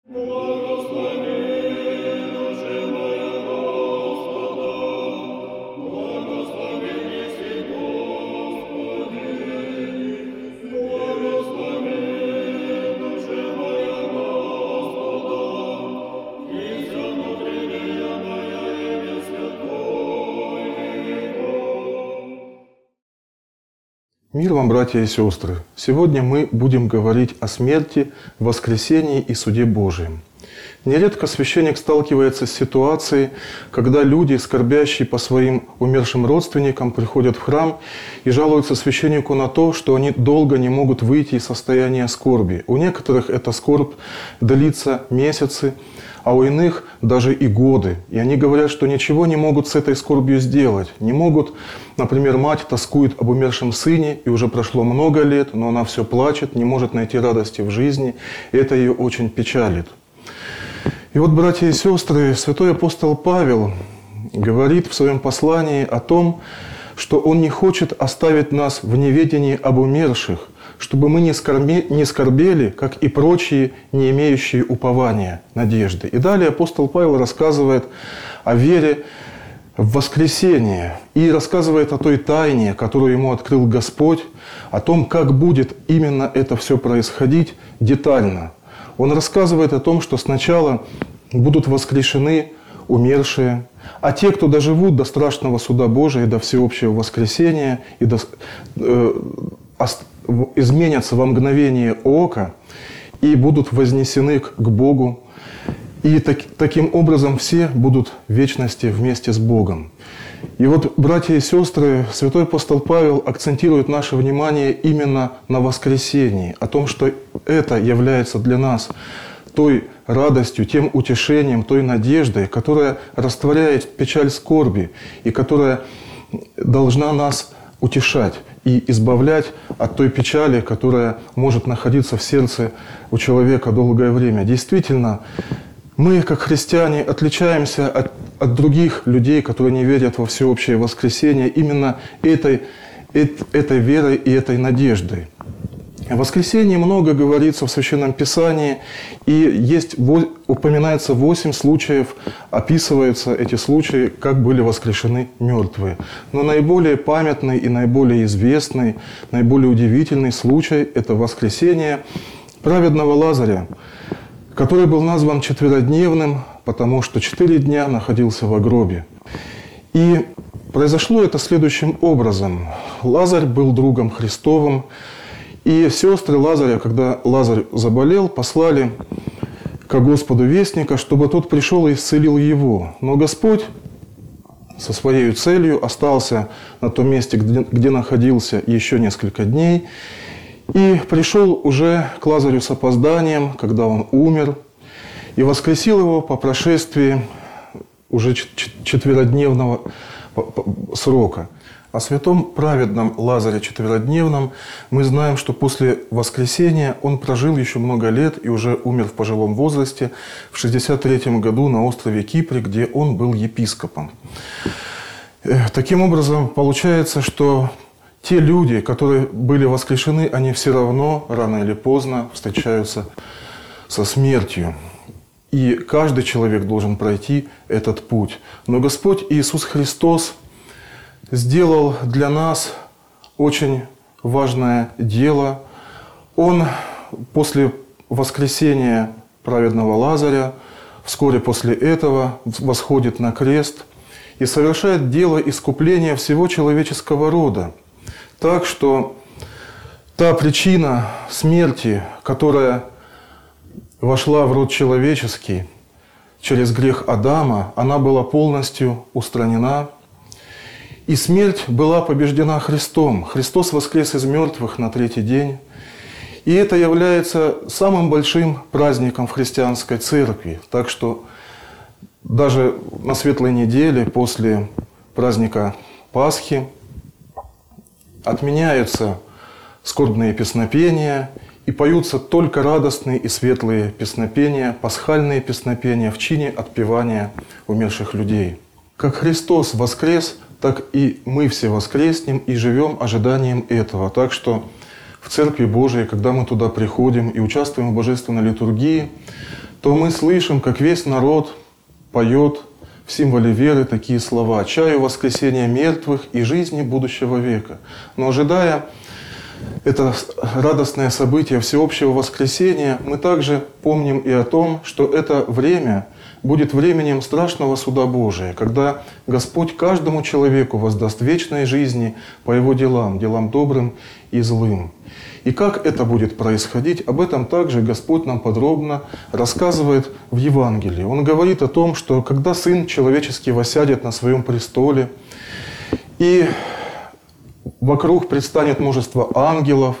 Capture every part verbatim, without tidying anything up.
Мир вам, братья и сестры! Сегодня мы будем говорить о смерти, воскресении и суде Божьем. Нередко священник сталкивается с ситуацией, когда люди, скорбящие по своим умершим родственникам, приходят в храм и жалуются священнику на то, что они долго не могут выйти из состояния скорби. У некоторых эта скорбь длится месяцы, а у иных даже и годы. И они говорят, что ничего не могут с этой скорбью сделать. Не могут, например, мать тоскует об умершем сыне, и уже прошло много лет, но она все плачет, не может найти радости в жизни, и это ее очень печалит. И вот, братья и сестры, святой апостол Павел говорит в своем послании о том, что он не хочет оставить нас в неведении об умерших, чтобы мы не, скорби, не скорбели, как и прочие, не имеющие упования, надежды. И далее апостол Павел рассказывает о вере в воскресение и рассказывает о той тайне, которую ему открыл Господь, о том, как будет именно это все происходить детально. Он рассказывает о том, что сначала будут воскрешены умершие, а те, кто доживут до страшного суда Божия, до всеобщего воскресения, и до, э, изменятся во мгновение ока и будут вознесены к Богу. И так, таким образом все будут в вечности вместе с Богом. И вот, братья и сестры, святой апостол Павел акцентирует наше внимание именно на воскресении, о том, что это является для нас той радостью, тем утешением, той надеждой, которая растворяет печаль скорби и которая должна нас утешать и избавлять от той печали, которая может находиться в сердце у человека долгое время. Действительно, мы, как христиане, отличаемся от, от других людей, которые не верят во всеобщее воскресение, именно этой, этой верой и этой надеждой. О воскресении много говорится в Священном Писании, и есть, упоминается восемь случаев, описываются эти случаи, как были воскрешены мертвые. Но наиболее памятный и наиболее известный, наиболее удивительный случай – это воскресение праведного Лазаря, который был назван четверодневным, потому что четыре дня находился во гробе. И произошло это следующим образом. Лазарь был другом Христовым, и сестры Лазаря, когда Лазарь заболел, послали к Господу вестника, чтобы тот пришел и исцелил его. Но Господь со своей целью остался на том месте, где, где находился еще несколько дней, и пришел уже к Лазарю с опозданием, когда он умер, и воскресил его по прошествии уже четверодневного срока. О святом праведном Лазаре четверодневном мы знаем, что после воскресения он прожил еще много лет и уже умер в пожилом возрасте в шестьдесят третьем году на острове Кипре, где он был епископом. Таким образом, получается, что те люди, которые были воскрешены, они все равно рано или поздно встречаются со смертью. И каждый человек должен пройти этот путь. Но Господь Иисус Христос сделал для нас очень важное дело. Он после воскресения праведного Лазаря, вскоре после этого восходит на крест и совершает дело искупления всего человеческого рода. Так что та причина смерти, которая вошла в род человеческий через грех Адама, она была полностью устранена. И смерть была побеждена Христом. Христос воскрес из мертвых на третий день. И это является самым большим праздником в христианской церкви. Так что даже на Светлой неделе, после праздника Пасхи, отменяются скорбные песнопения и поются только радостные и светлые песнопения, пасхальные песнопения в чине отпевания умерших людей. Как Христос воскрес, так и мы все воскреснем и живем ожиданием этого. Так что в Церкви Божией, когда мы туда приходим и участвуем в божественной литургии, то мы слышим, как весь народ поет в символе веры такие слова: «Чаю воскресения мертвых и жизни будущего века». Но ожидая это радостное событие всеобщего воскресения, мы также помним и о том, что это время будет временем страшного суда Божия, когда Господь каждому человеку воздаст вечной жизни по его делам, делам добрым и злым. И как это будет происходить, об этом также Господь нам подробно рассказывает в Евангелии. Он говорит о том, что когда Сын Человеческий воссядет на своем престоле, и вокруг предстанет множество ангелов,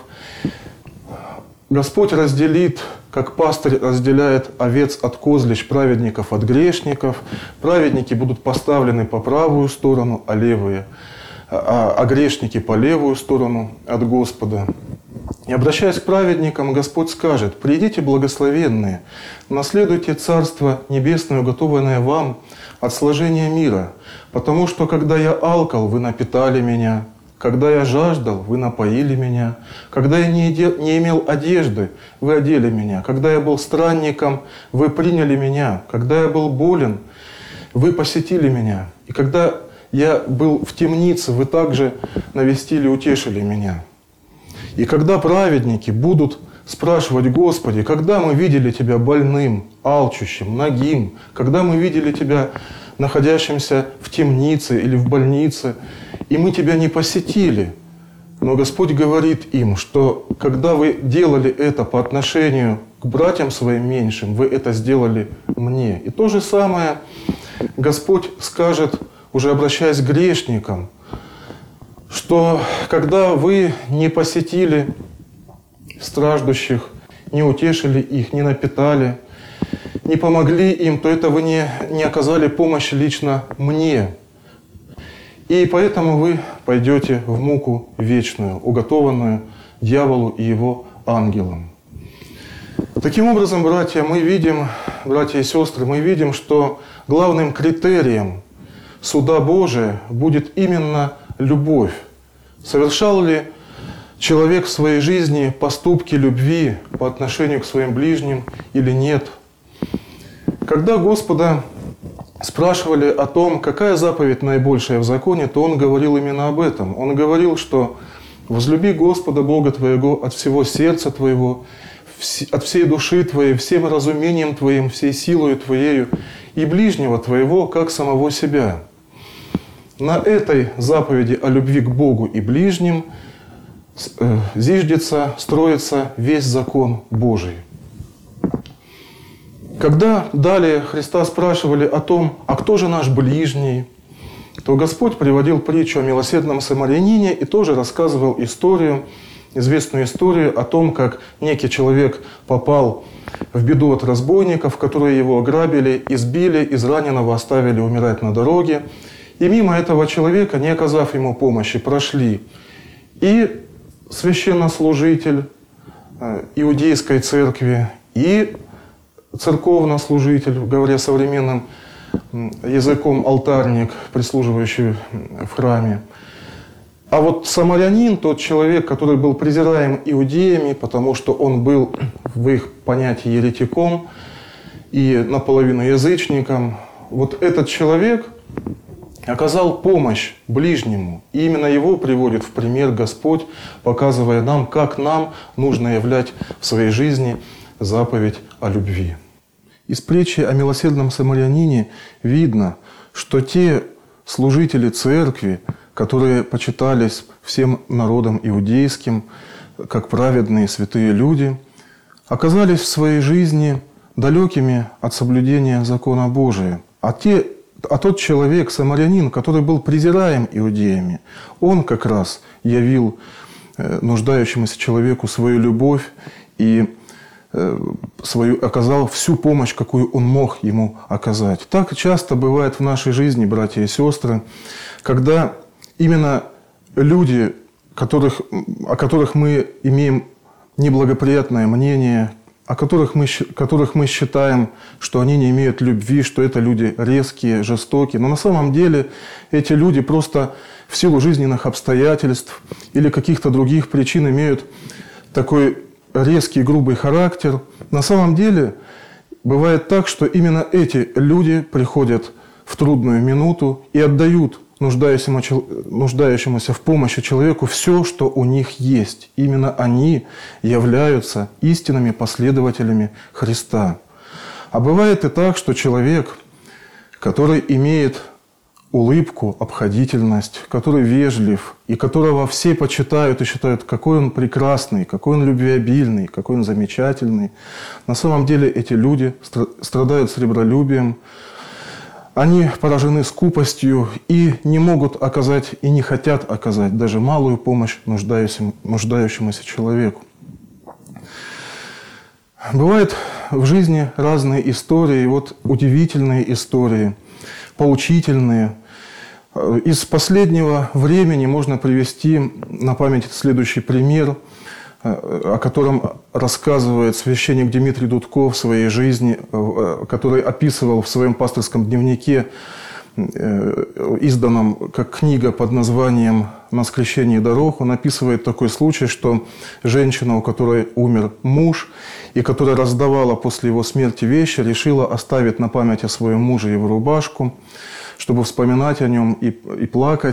Господь разделит, как пастырь разделяет овец от козлищ, праведников от грешников. Праведники будут поставлены по правую сторону, а левые, а, а грешники по левую сторону от Господа. И обращаясь к праведникам, Господь скажет: «Придите, благословенные, наследуйте Царство Небесное, уготованное вам от сложения мира, потому что, когда я алкал, вы напитали меня, когда я жаждал, вы напоили меня, когда я не, иде, не имел одежды, вы одели меня, когда я был странником, вы приняли меня, когда я был болен, вы посетили меня, и когда я был в темнице, вы также навестили, утешили меня». И когда праведники будут спрашивать: «Господи, когда мы видели Тебя больным, алчущим, нагим, когда мы видели Тебя находящимся в темнице или в больнице, и мы Тебя не посетили?» Но Господь говорит им, что когда вы делали это по отношению к братьям своим меньшим, вы это сделали мне. И то же самое Господь скажет, уже обращаясь к грешникам, что когда вы не посетили страждущих, не утешили их, не напитали, не помогли им, то это вы не, не оказали помощи лично мне. И поэтому вы пойдете в муку вечную, уготованную дьяволу и его ангелам. Таким образом, братья, мы видим, братья и сестры, мы видим, что главным критерием суда Божия будет именно любовь. Совершал ли человек в своей жизни поступки любви по отношению к своим ближним или нет? Когда Господа спрашивали о том, какая заповедь наибольшая в законе, то Он говорил именно об этом. Он говорил, что «возлюби Господа Бога твоего от всего сердца твоего, от всей души твоей, всем разумением твоим, всей силою твоею, и ближнего твоего, как самого себя». На этой заповеди о любви к Богу и ближним зиждется, строится весь закон Божий. Когда далее Христа спрашивали о том, а кто же наш ближний, то Господь приводил притчу о милосердном самарянине и тоже рассказывал историю, известную историю о том, как некий человек попал в беду от разбойников, которые его ограбили, избили, израненного оставили умирать на дороге. И мимо этого человека, не оказав ему помощи, прошли и священнослужитель иудейской церкви, и церковнослужитель, говоря современным языком, алтарник, прислуживающий в храме. А вот самарянин, тот человек, который был презираем иудеями, потому что он был в их понятии еретиком и наполовину язычником, вот этот человек оказал помощь ближнему. И именно его приводит в пример Господь, показывая нам, как нам нужно являть в своей жизни заповедь о любви. Из притчи о милосердном самарянине видно, что те служители церкви, которые почитались всем народом иудейским, как праведные святые люди, оказались в своей жизни далекими от соблюдения закона Божия. А те А тот человек, самарянин, который был презираем иудеями, он как раз явил нуждающемуся человеку свою любовь и свою, оказал всю помощь, какую он мог ему оказать. Так часто бывает в нашей жизни, братья и сестры, когда именно люди, которых, о которых мы имеем неблагоприятное мнение, о которых мы, которых мы считаем, что они не имеют любви, что это люди резкие, жестокие. Но на самом деле эти люди просто в силу жизненных обстоятельств или каких-то других причин имеют такой резкий, грубый характер. На самом деле Бывает так, что именно эти люди приходят в трудную минуту и отдают нуждающемуся в помощи человеку все, что у них есть. Именно они являются истинными последователями Христа. А бывает и так, что человек, который имеет улыбку, обходительность, который вежлив, и которого все почитают и считают, какой он прекрасный, какой он любвеобильный, какой он замечательный. На самом деле эти люди страдают сребролюбием, они поражены скупостью и не могут оказать и не хотят оказать даже малую помощь нуждающемуся человеку. Бывают в жизни разные истории, вот удивительные истории, поучительные. Из последнего времени можно привести на память следующий пример, о котором рассказывает священник Дмитрий Дудков в своей жизни, который описывал в своем пасторском дневнике, изданном как книга под названием «На скрещении дорог». Он описывает такой случай, что женщина, у которой умер муж, и которая раздавала после его смерти вещи, решила оставить на память о своем муже его рубашку, чтобы вспоминать о нем и, и плакать.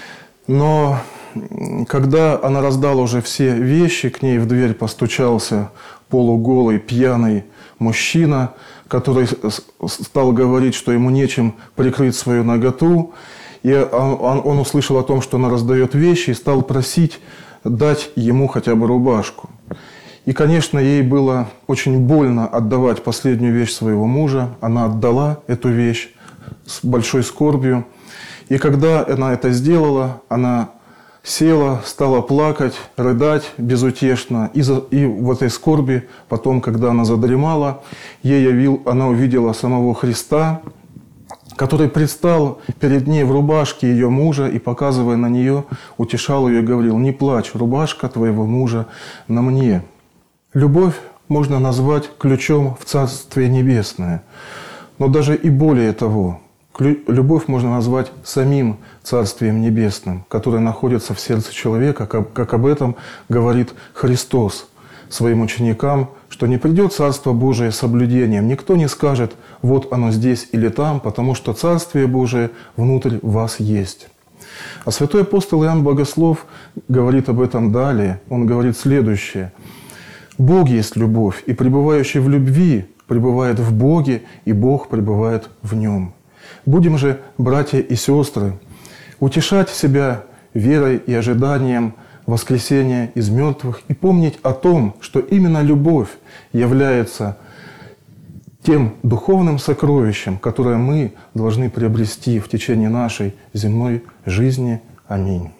Но когда она раздала уже все вещи, к ней в дверь постучался полуголый, пьяный мужчина, который стал говорить, что ему нечем прикрыть свою наготу. И он, он услышал о том, что она раздает вещи, и стал просить дать ему хотя бы рубашку. И, конечно, ей было очень больно отдавать последнюю вещь своего мужа. Она отдала эту вещь с большой скорбью. И когда она это сделала, она села, стала плакать, рыдать безутешно. И, за, и в этой скорби, потом, когда она задремала, ей явил, она увидела самого Христа, который предстал перед ней в рубашке ее мужа и, показывая на нее, утешал ее и говорил: «Не плачь, рубашка твоего мужа на мне». Любовь можно назвать ключом в Царствие Небесное. Но даже и более того, любовь можно назвать самим Царствием Небесным, которое находится в сердце человека, как, как об этом говорит Христос своим ученикам, что не придет Царство Божие с соблюдением. Никто не скажет: вот оно здесь или там, потому что Царствие Божие внутрь вас есть. А святой апостол Иоанн Богослов говорит об этом далее. Он говорит следующее: «Бог есть любовь, и пребывающий в любви пребывает в Боге, и Бог пребывает в нем». Будем же, братья и сестры, утешать себя верой и ожиданием воскресения из мертвых и помнить о том, что именно любовь является тем духовным сокровищем, которое мы должны приобрести в течение нашей земной жизни. Аминь.